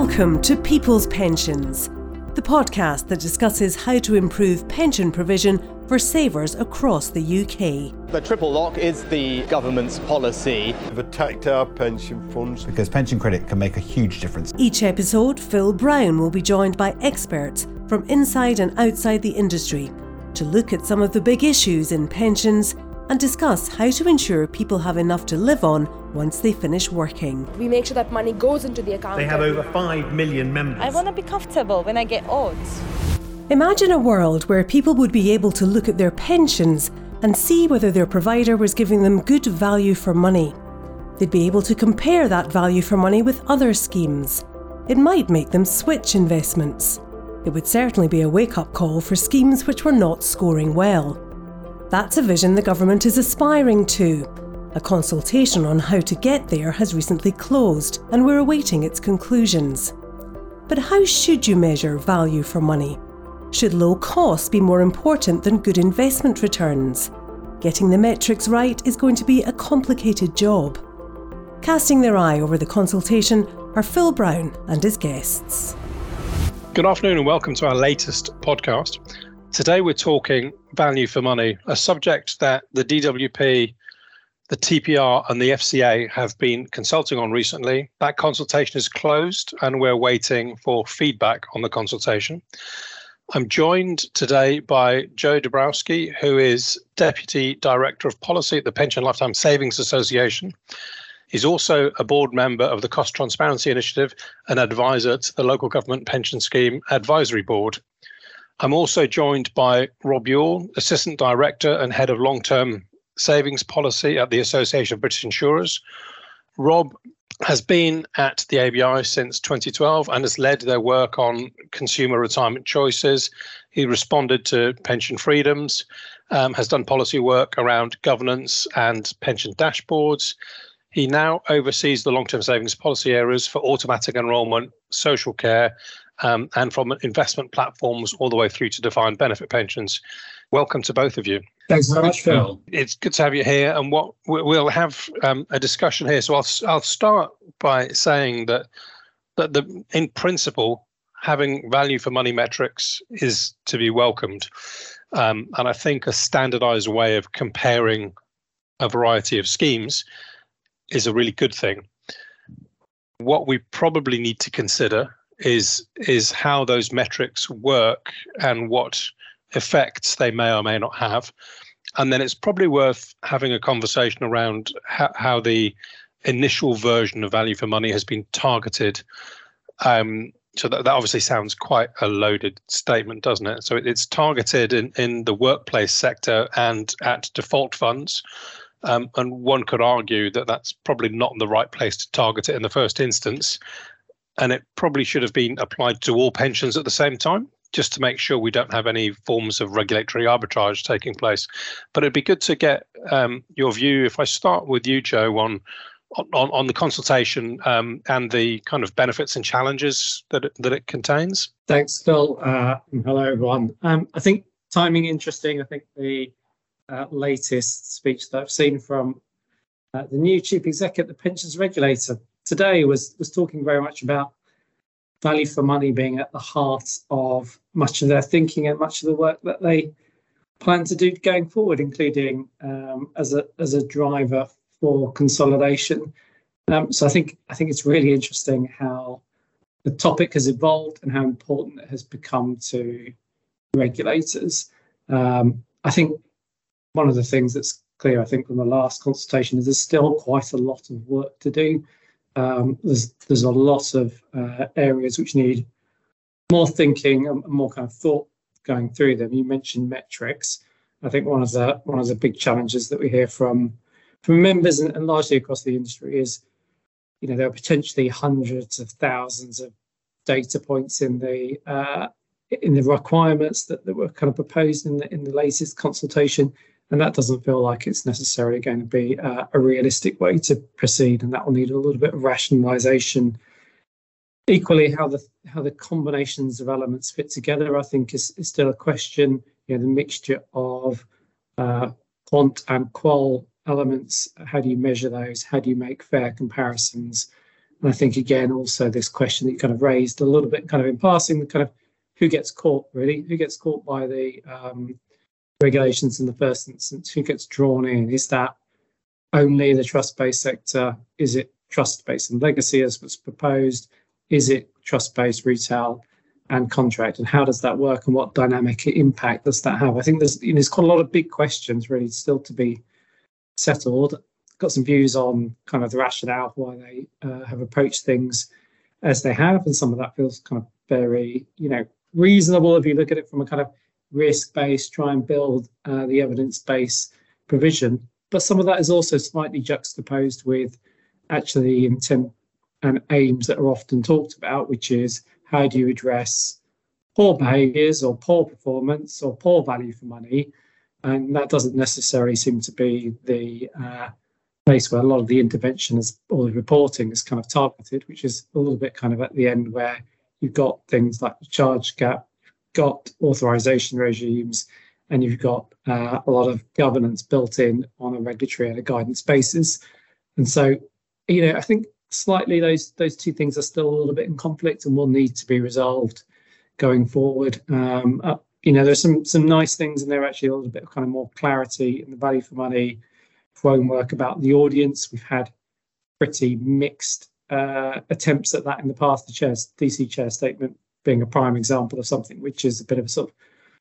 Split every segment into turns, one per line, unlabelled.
Welcome to People's Pensions, the podcast that discusses how to improve pension provision for savers across the UK.
The triple lock is the government's policy.
We've attacked our pension funds
because pension credit can make a huge difference.
Each episode, Phil Brown will be joined by experts from inside and outside the industry to look at some of the big issues in pensions and discuss how to ensure people have enough to live on once they finish working.
We make sure that money goes into the account.
They have over 5 million members.
I want to be comfortable when I get old.
Imagine a world where people would be able to look at their pensions and see whether their provider was giving them good value for money. They'd be able to compare that value for money with other schemes. It might make them switch investments. It would certainly be a wake-up call for schemes which were not scoring well. That's a vision the government is aspiring to. A consultation on how to get there has recently closed, and we're awaiting its conclusions. But how should you measure value for money? Should low cost be more important than good investment returns? Getting the metrics right is going to be a complicated job. Casting their eye over the consultation are Phil Brown and his guests.
Good afternoon and welcome to our latest podcast. Today we're talking value for money, a subject that the DWP, the TPR and the FCA have been consulting on recently. That consultation is closed and we're waiting for feedback on the consultation. I'm joined today by Joe Dabrowski, who is Deputy Director of Policy at the Pension Lifetime Savings Association. He's also a board member of the Cost Transparency Initiative and advisor to the Local Government Pension Scheme Advisory Board. I'm also joined by Rob Ewell, Assistant Director and Head of Long-Term Savings Policy at the Association of British Insurers. Rob has been at the ABI since 2012 and has led their work on consumer retirement choices. He responded to pension freedoms, has done policy work around governance and pension dashboards. He now oversees the long-term savings policy areas for automatic enrolment, social care, and from investment platforms all the way through to defined benefit pensions. Welcome to both of you.
Thanks very much, Phil.
It's good to have you here, and what we'll have a discussion here. So I'll start by saying that in principle, having value for money metrics is to be welcomed, and I think a standardised way of comparing a variety of schemes is a really good thing. What we probably need to consider is how those metrics work and what effects they may or may not have. And then it's probably worth having a conversation around how the initial version of value for money has been targeted. So that obviously sounds quite a loaded statement, doesn't it? So it's targeted in the workplace sector and at default funds. And one could argue that that's probably not the right place to target it in the first instance. And it probably should have been applied to all pensions at the same time, just to make sure we don't have any forms of regulatory arbitrage taking place. But it'd be good to get your view. If I start with you, Joe, on the consultation and the kind of benefits and challenges that it contains.
Thanks, Phil. And hello, everyone. I think timing interesting. I think the latest speech that I've seen from the new Chief Executive, the Pensions Regulator, today was talking very much about value for money being at the heart of much of their thinking and much of the work that they plan to do going forward, including as a driver for consolidation. So I think it's really interesting how the topic has evolved and how important it has become to regulators. I think one of the things that's clear, I think, from the last consultation is there's still quite a lot of work to do. There's a lot of areas which need more thinking and more kind of thought going through them. You mentioned metrics. I think one of the big challenges that we hear from members and largely across the industry is, there are potentially hundreds of thousands of data points in the requirements that were kind of proposed in the latest consultation. And that doesn't feel like it's necessarily going to be a realistic way to proceed, and that will need a little bit of rationalisation. Equally, how the combinations of elements fit together, I think, is still a question. The mixture of quant and qual elements. How do you measure those? How do you make fair comparisons? And I think, again, also this question that you kind of raised a little bit kind of in passing, the kind of who gets caught, really? Who gets caught by the regulations in the first instance? Who gets drawn in? Is that only the trust-based sector? Is it trust-based and legacy as was proposed? Is it trust-based retail and contract? And how does that work, and what dynamic impact does that have? I think there's quite a lot of big questions really still to be settled. Got some views on kind of the rationale why they have approached things as they have, and some of that feels kind of very, reasonable if you look at it from a kind of risk-based, try and build the evidence-based provision. But some of that is also slightly juxtaposed with actually intent and aims that are often talked about, which is how do you address poor behaviours or poor performance or poor value for money? And that doesn't necessarily seem to be the place where a lot of the intervention or the reporting is kind of targeted, which is a little bit kind of at the end where you've got things like the charge gap, you've got authorisation regimes, and you've got a lot of governance built in on a regulatory and a guidance basis. And so, I think slightly those two things are still a little bit in conflict and will need to be resolved going forward. There's some nice things, and there actually a little bit of kind of more clarity in the value for money framework about the audience. We've had pretty mixed attempts at that in the past. The DC chair statement being a prime example of something which is a bit of a sort of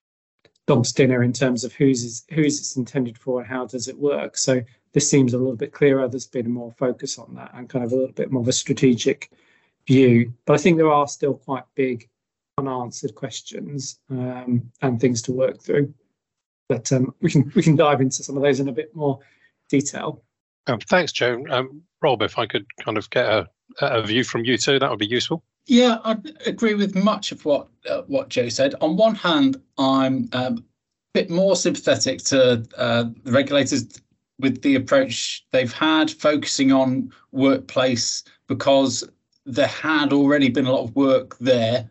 dog's dinner in terms of who's it's intended for and how does it work. So this seems a little bit clearer. There's been more focus on that and kind of a little bit more of a strategic view. But I think there are still quite big unanswered questions and things to work through. But we can dive into some of those in a bit more detail.
Thanks, Joe. Rob, if I could kind of get a view from you too, that would be useful.
Yeah, I agree with much of what Joe said. On one hand, I'm a bit more sympathetic to the regulators with the approach they've had, focusing on workplace, because there had already been a lot of work there,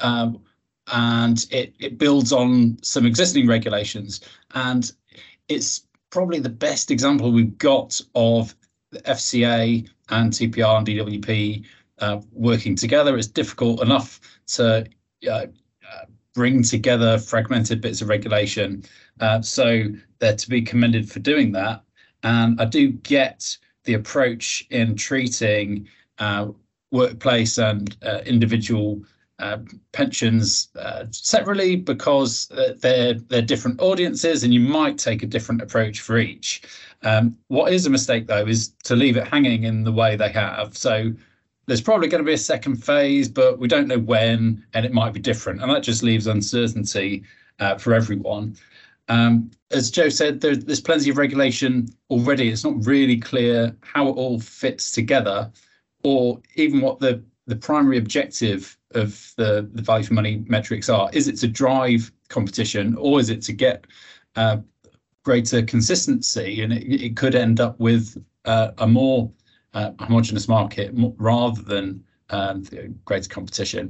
and it builds on some existing regulations. And it's probably the best example we've got of the FCA and TPR and DWP working together. It's difficult enough to bring together fragmented bits of regulation. So they're to be commended for doing that. And I do get the approach in treating workplace and individual pensions separately, because they're different audiences and you might take a different approach for each. What is a mistake, though, is to leave it hanging in the way they have. So there's probably going to be a second phase, but we don't know when, and it might be different. And that just leaves uncertainty for everyone. As Joe said, there's plenty of regulation already. It's not really clear how it all fits together, or even what the primary objective of the value for money metrics are. Is it to drive competition, or is it to get greater consistency? And it could end up with a more homogenous market rather than greater competition.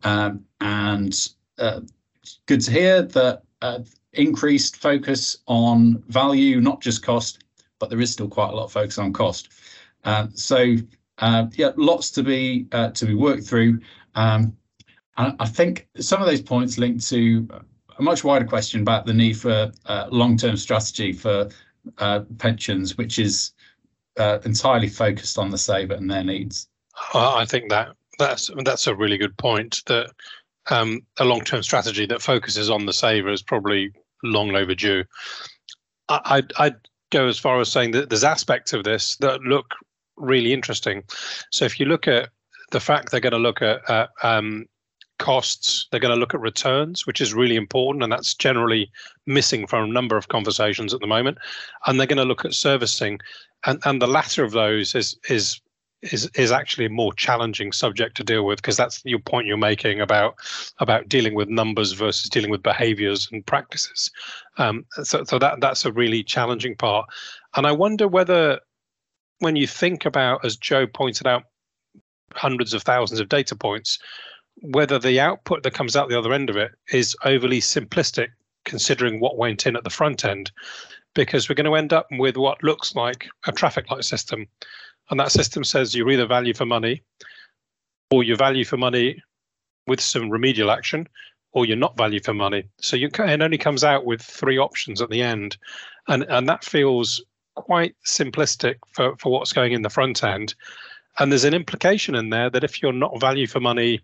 And good to hear that increased focus on value, not just cost, but there is still quite a lot of focus on cost. So lots to be worked through. I think some of those points link to a much wider question about the need for long-term strategy for pensions, which is entirely focused on the saver and their needs.
I think that's a really good point. That a long-term strategy that focuses on the saver is probably long overdue. I'd go as far as saying that there's aspects of this that look really interesting. So if you look at the fact they're going to look at costs, they're going to look at returns, which is really important, and that's generally missing from a number of conversations at the moment. And they're going to look at servicing, and the latter of those is actually a more challenging subject to deal with, because that's your point you're making about dealing with numbers versus dealing with behaviours and practices. So that's a really challenging part. And I wonder whether, when you think about, as Joe pointed out, hundreds of thousands of data points, whether the output that comes out the other end of it is overly simplistic, considering what went in at the front end, because we're going to end up with what looks like a traffic light system. And that system says you're either value for money or you're value for money with some remedial action, or you're not value for money. So it only comes out with 3 options at the end. And that feels quite simplistic for what's going in the front end. And there's an implication in there that if you're not value for money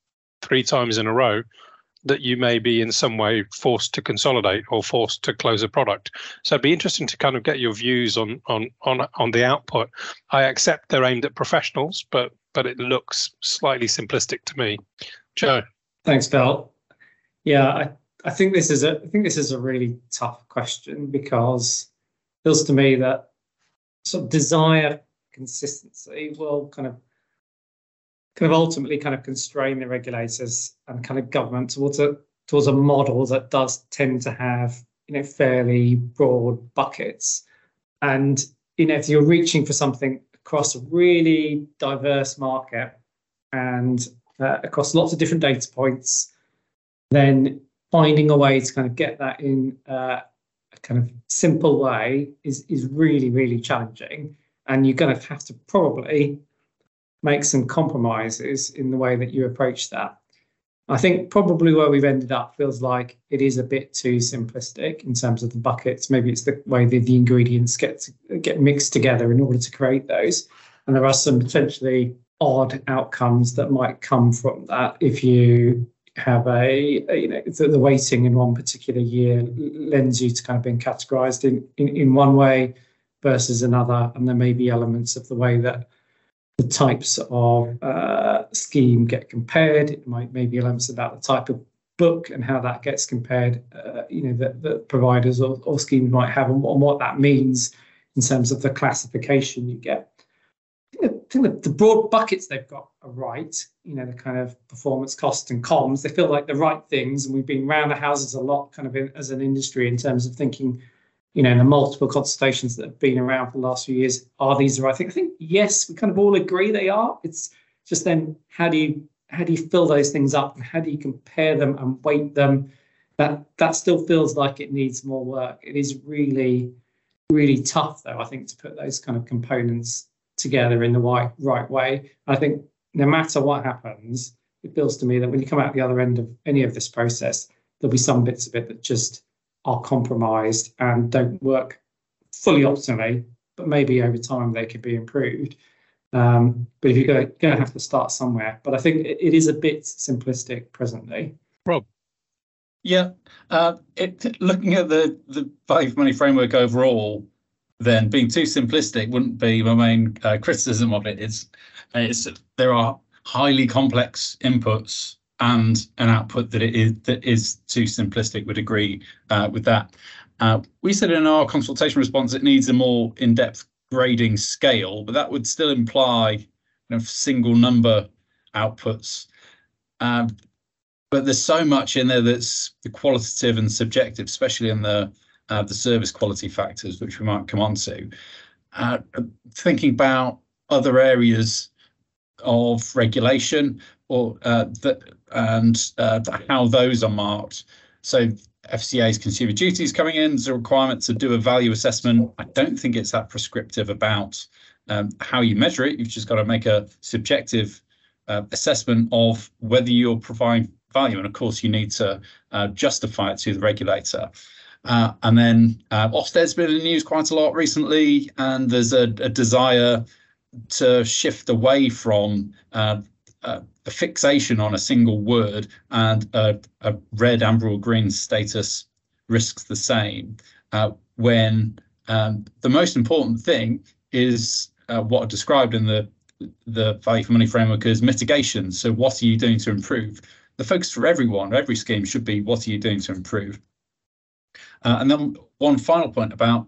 3 times in a row, that you may be in some way forced to consolidate or forced to close a product. So it'd be interesting to kind of get your views on the output. I accept they're aimed at professionals, but it looks slightly simplistic to me. Joe.
Thanks, Phil. Yeah, I think this is a really tough question, because it feels to me that sort of desire consistency will kind of ultimately kind of constrain the regulators and kind of government towards a model that does tend to have, fairly broad buckets. And, if you're reaching for something across a really diverse market and across lots of different data points, then finding a way to kind of get that in a kind of simple way is really, really challenging. And you're going to have to probably make some compromises in the way that you approach that. I think probably where we've ended up feels like it is a bit too simplistic in terms of the buckets. Maybe it's the way the ingredients get mixed together in order to create those. And there are some potentially odd outcomes that might come from that if you have the weighting in one particular year lends you to kind of being categorized in one way versus another. And there may be elements of the way that the types of scheme get compared. It might maybe elements about the type of book and how that gets compared, that providers or schemes might have, and what that means in terms of the classification you get. I think that the broad buckets they've got are right. The kind of performance, cost, and comms. They feel like the right things, and we've been round the houses a lot, kind of as an industry, in terms of thinking, the multiple consultations that have been around for the last few years. Are these the right thing? I think yes, we kind of all agree they are. It's just then how do you fill those things up, and how do you compare them and weight them? That still feels like it needs more work. It is really, really tough, though, I think, to put those kind of components together in the right way. I think no matter what happens, it feels to me that when you come out the other end of any of this process, there'll be some bits of it that just are compromised and don't work fully optimally, but maybe over time they could be improved. But if you're going to have to start somewhere, but I think it is a bit simplistic presently.
Rob.
Yeah, looking at the value for money framework overall, then being too simplistic wouldn't be my main criticism of it. It's there are highly complex inputs and an output that is too simplistic. Would agree with that. We said in our consultation response it needs a more in-depth grading scale, but that would still imply single number outputs. But there's so much in there that's the qualitative and subjective, especially in the service quality factors, which we might come on to. Thinking about other areas of regulation or how those are marked. So FCA's consumer duties coming in, there's a requirement to do a value assessment. I don't think it's that prescriptive about how you measure it. You've just got to make a subjective assessment of whether you're providing value. And of course, you need to justify it to the regulator. And then Ofsted's been in the news quite a lot recently, and there's a desire to shift away from a fixation on a single word and a red, amber, or green status risks the same, when the most important thing is what are described in the value for money framework as mitigation. So what are you doing to improve? The focus for everyone, every scheme, should be what are you doing to improve? And then one final point about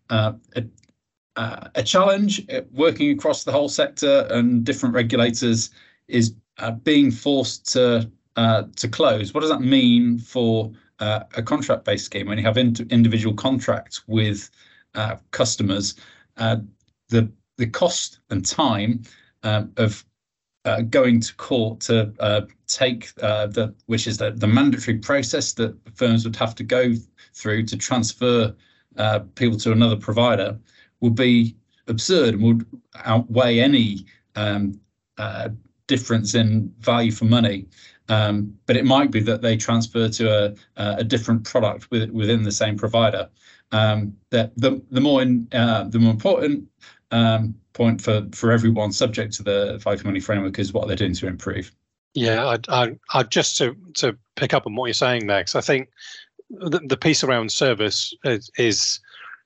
a challenge working across the whole sector and different regulators is being forced to close. What does that mean for a contract-based scheme when you have individual contracts with customers? The cost and time of going to court to take which is the mandatory process that firms would have to go through to transfer people to another provider would be absurd and would outweigh any difference in value for money, but it might be that they transfer to a different product within the same provider. That the more important point for everyone subject to the value for money framework is what they're doing to improve.
Yeah, I just to pick up on what you're saying there, because I think the piece around service is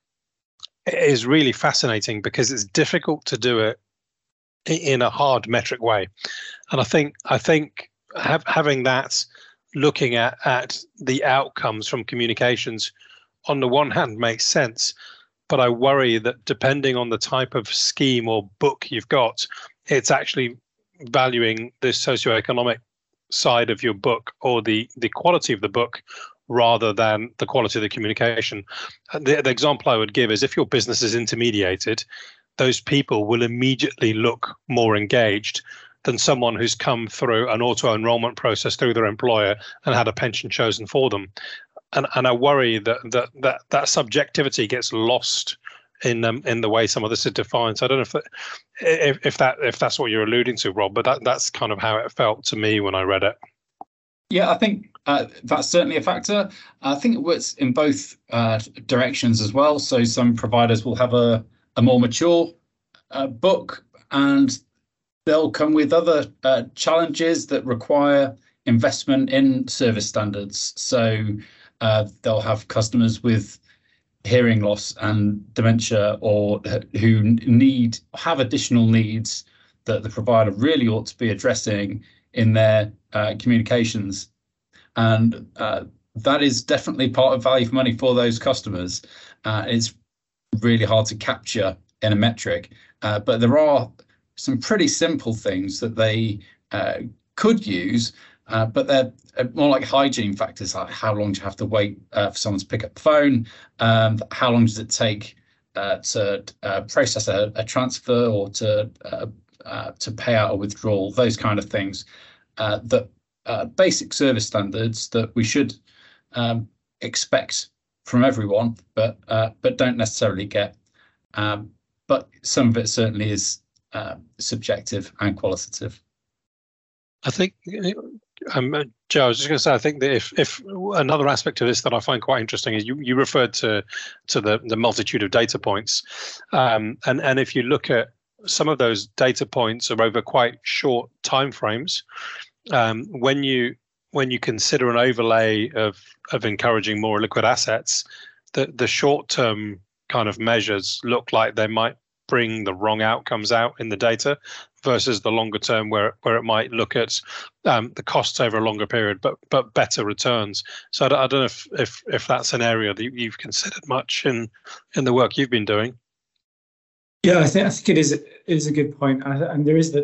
really fascinating, because it's difficult to do it in a hard metric way, and I think having that, looking at the outcomes from communications, on the one hand makes sense, but I worry that depending on the type of scheme or book you've got, it's actually valuing the socioeconomic side of your book or the quality of the book rather than the quality of the communication. The example I would give is, if your business is intermediated, those people will immediately look more engaged than someone who's come through an auto-enrollment process through their employer and had a pension chosen for them. And I worry that subjectivity gets lost in the way some of this is defined. So I don't know if that's what you're alluding to, Rob, but that's kind of how it felt to me when I read it.
Yeah, I think that's certainly a factor. I think it works in both directions as well. So some providers will have a more mature book, and they'll come with other challenges that require investment in service standards. So they'll have customers with hearing loss and dementia, or who have additional needs that the provider really ought to be addressing in their communications. And that is definitely part of value for money for those customers. It's really hard to capture in a metric, but there are some pretty simple things that they could use, but they're more like hygiene factors, like how long do you have to wait for someone to pick up the phone, how long does it take to process a transfer, or to pay out a withdrawal, those kind of things. That basic service standards that we should expect from everyone, but don't necessarily get. But some of it certainly is subjective and qualitative.
I think, Joe, I was just going to say, I think that if another aspect of this that I find quite interesting is you referred to the multitude of data points, and if you look at some of those data points are over quite short timeframes. When you consider an overlay of encouraging more liquid assets, the short-term kind of measures look like they might bring the wrong outcomes out in the data, versus the longer term where it might look at the costs over a longer period, but better returns. So I don't know if that's an area that you've considered much in the work you've been doing.
Yeah, I think it is a good point, and there is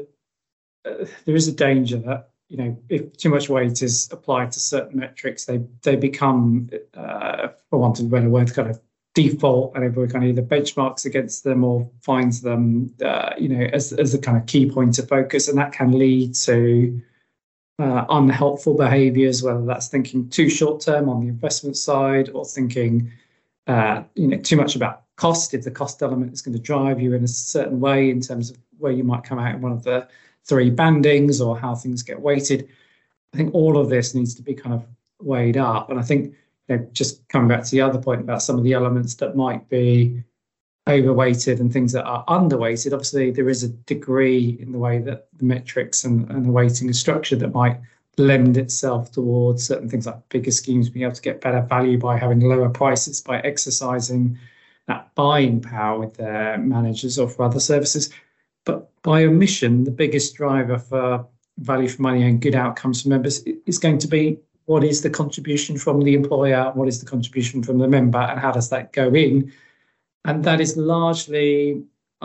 a danger that, you know, if too much weight is applied to certain metrics, they become, for want of a better word, kind of default, and everybody kind of either benchmarks against them or finds them, as a kind of key point of focus, and that can lead to unhelpful behaviours, whether that's thinking too short term on the investment side, or thinking, too much about cost. If the cost element is going to drive you in a certain way in terms of where you might come out in one of the three bandings, or how things get weighted, I think all of this needs to be kind of weighed up. And I think, just coming back to the other point about some of the elements that might be overweighted and things that are underweighted, obviously there is a degree in the way that the metrics and the weighting is structured that might lend itself towards certain things, like bigger schemes being able to get better value by having lower prices, by exercising that buying power with their managers or for other services. But by omission, the biggest driver for value for money and good outcomes for members is going to be, what is the contribution from the employer, what is the contribution from the member, and how does that go in? And that is largely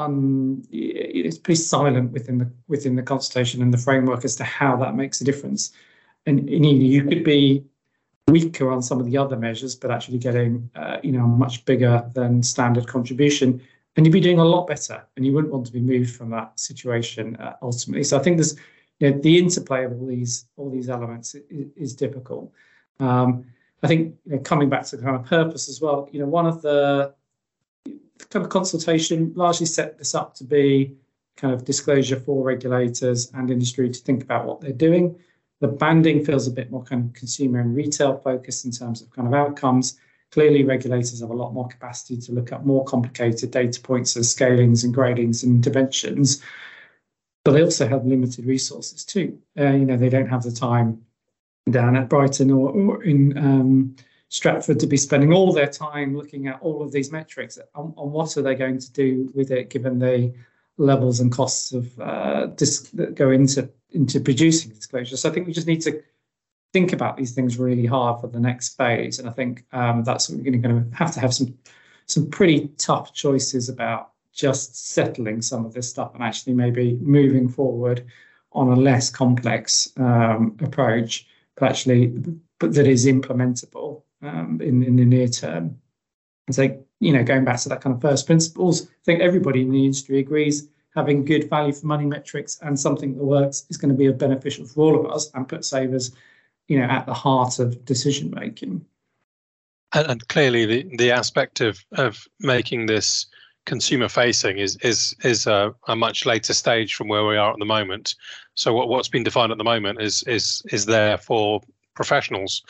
it's pretty silent within the consultation and the framework as to how that makes a difference. And you could be weaker on some of the other measures, but actually getting a much bigger than standard contribution, and you'd be doing a lot better, and you wouldn't want to be moved from that situation ultimately. So I think there's the interplay of all these elements is difficult. I think coming back to the kind of purpose as well, one of the kind of consultation largely set this up to be kind of disclosure for regulators and industry to think about what they're doing. The banding feels a bit more kind of consumer and retail focused in terms of kind of outcomes. Clearly, regulators have a lot more capacity to look at more complicated data points as scalings and gradings and interventions, but they also have limited resources too. They don't have the time down at Brighton or in Stratford to be spending all their time looking at all of these metrics. On what are they going to do with it, given the levels and costs of that go into producing disclosure? So I think we just need to think about these things really hard for the next phase, and I think that's what we're going to have some pretty tough choices about just settling some of this stuff and actually maybe moving forward on a less complex approach, but that is implementable in the near term. And so, going back to that kind of first principles, I think everybody in the industry agrees having good value for money metrics and something that works is going to be beneficial for all of us and put savers at the heart of decision making.
And clearly, the aspect of making this consumer facing is a much later stage from where we are at the moment. So what's been defined at the moment is there for professionals.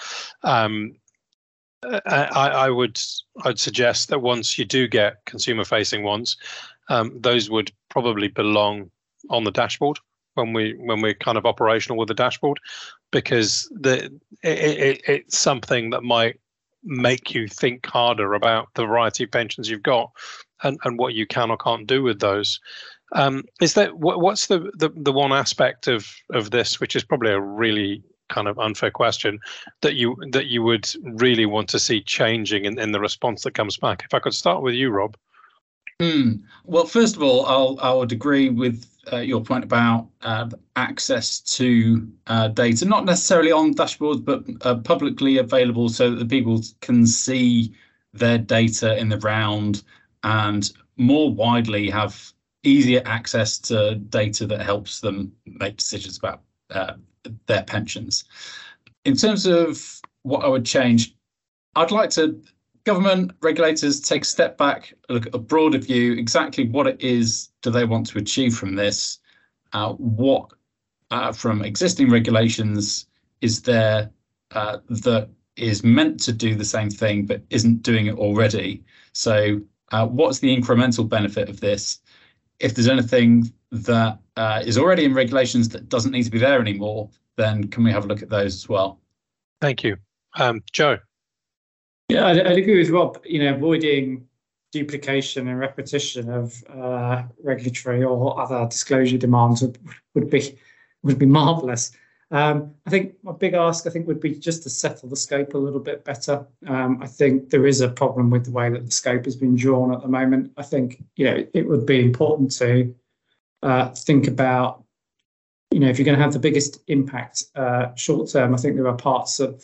I'd suggest that once you do get consumer facing ones, those would probably belong on the dashboard when we're kind of operational with the dashboard, because it's something that might make you think harder about the variety of pensions you've got and what you can or can't do with those. Is that what's the one aspect of this, which is probably a really kind of unfair question, that you would really want to see changing in the response that comes back? If I could start with you, Rob.
Well, first of all, I would agree with your point about access to data, not necessarily on dashboards, but publicly available so that the people can see their data in the round and more widely have easier access to data that helps them make decisions about their pensions. In terms of what I would change, I'd like to government regulators take a step back, look at a broader view, exactly what it is do they want to achieve from this, what from existing regulations is there that is meant to do the same thing but isn't doing it already. So what's the incremental benefit of this? If there's anything that is already in regulations that doesn't need to be there anymore, then can we have a look at those as well?
Thank you. Joe.
Yeah, I'd agree with Rob. Avoiding duplication and repetition of regulatory or other disclosure demands would be marvellous. I think my big ask, would be just to settle the scope a little bit better. I think there is a problem with the way that the scope has been drawn at the moment. I think it would be important to think about if you're going to have the biggest impact short term. I think there are parts of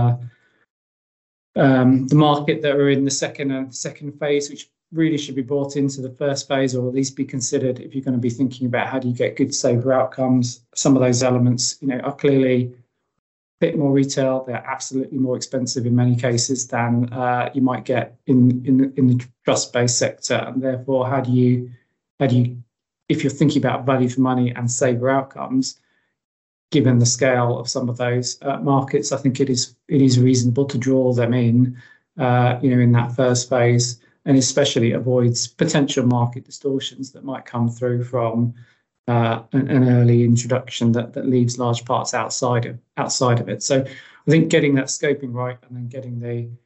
the market that are in the second phase, which really should be brought into the first phase, or at least be considered if you're going to be thinking about how do you get good saver outcomes. Some of those elements, are clearly a bit more retail. They're absolutely more expensive in many cases than you might get in the trust-based sector, and therefore, how do you, if you're thinking about value for money and saver outcomes, given the scale of some of those markets, I think it is reasonable to draw them in, in that first phase, and especially avoids potential market distortions that might come through from an early introduction that leaves large parts outside of it. So I think getting that scoping right and then getting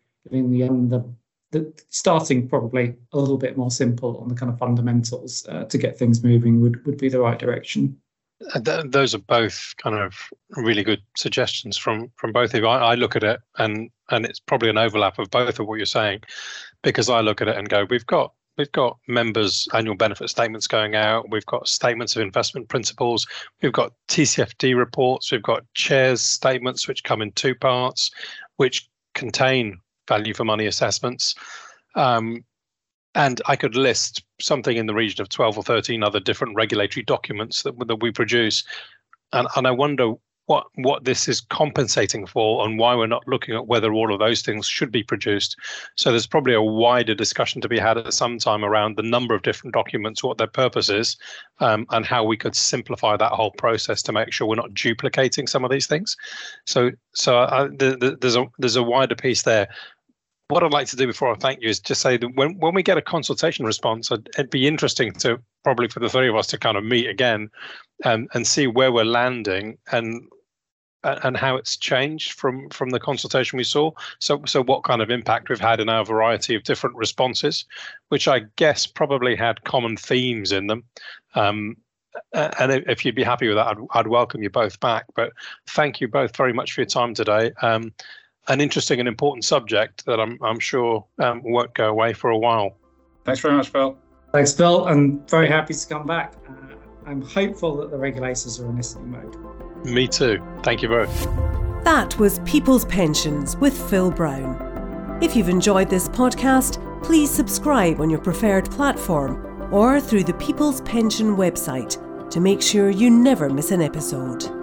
the starting probably a little bit more simple on the kind of fundamentals to get things moving would be the right direction.
Those are both kind of really good suggestions from both of you. I look at it and it's probably an overlap of both of what you're saying, because I look at it and go, we've got members' annual benefit statements going out, we've got statements of investment principles, we've got TCFD reports, we've got chairs statements which come in two parts, which contain value for money assessments. And I could list something in the region of 12 or 13 other different regulatory documents that we produce. And I wonder what this is compensating for and why we're not looking at whether all of those things should be produced. So there's probably a wider discussion to be had at some time around the number of different documents, what their purpose is, and how we could simplify that whole process to make sure we're not duplicating some of these things. So there's a wider piece there. What I'd like to do before I thank you is just say that when we get a consultation response, it'd be interesting to probably for the three of us to kind of meet again and see where we're landing and how it's changed from the consultation we saw. So what kind of impact we've had in our variety of different responses, which I guess probably had common themes in them. And if you'd be happy with that, I'd welcome you both back. But thank you both very much for your time today. An interesting and important subject that I'm sure won't go away for a while.
Thanks very much, Phil.
Thanks, Phil. I'm very happy to come back. I'm hopeful that the regulators are in listening mode.
Me too. Thank you both.
That was People's Pensions with Phil Brown. If you've enjoyed this podcast, please subscribe on your preferred platform or through the People's Pension website to make sure you never miss an episode.